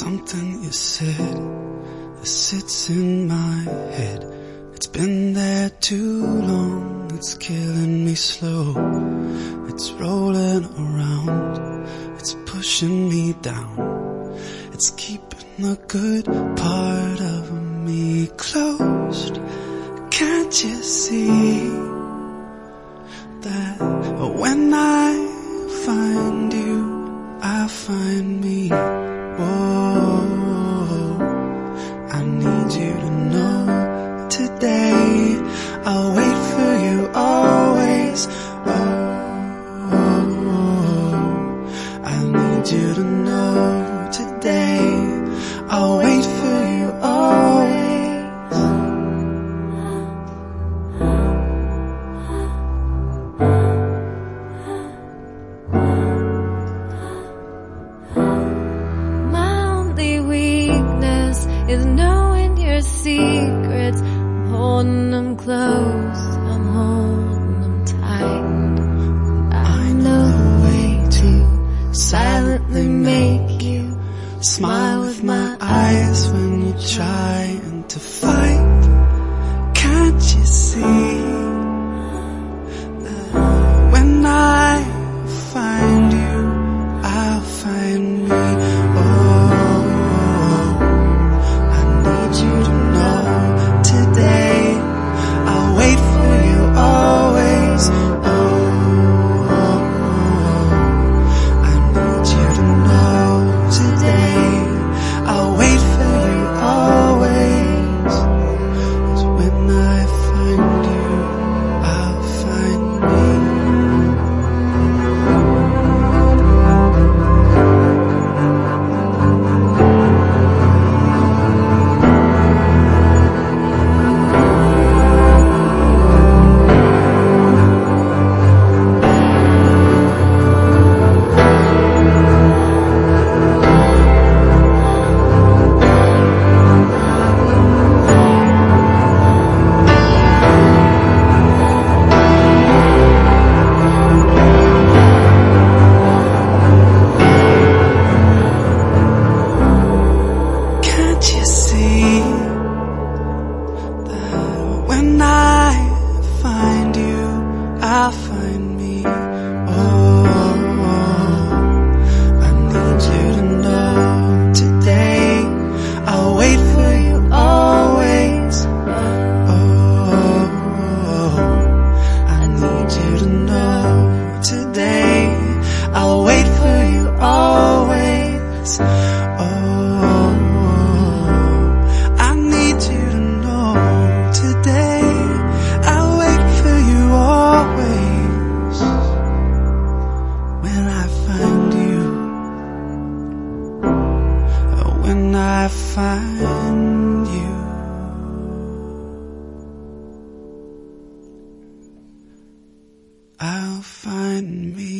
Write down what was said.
something you said that sits in my head. It's been there too long, it's killing me slow. It's rolling around, it's pushing me down. It's keeping the good part of me closed. Can't you see that when I find you, I find me? Whoa, I need you to know today I'll wait for you always. I need you to know today I'll wait for you always. Is knowing your secrets. I'm holding them close, I'm holding them tight. I know the way to silently make you smile with my eyes when you're trying to fight. Can't you see that when I find you, I'll find me? When I find you, I'll find me. I need you to know today I'll wait for you always. I need you to know today I'll wait for you always. I need you to know today I'll wait for you always. When I find you, when I find you, I'll find me.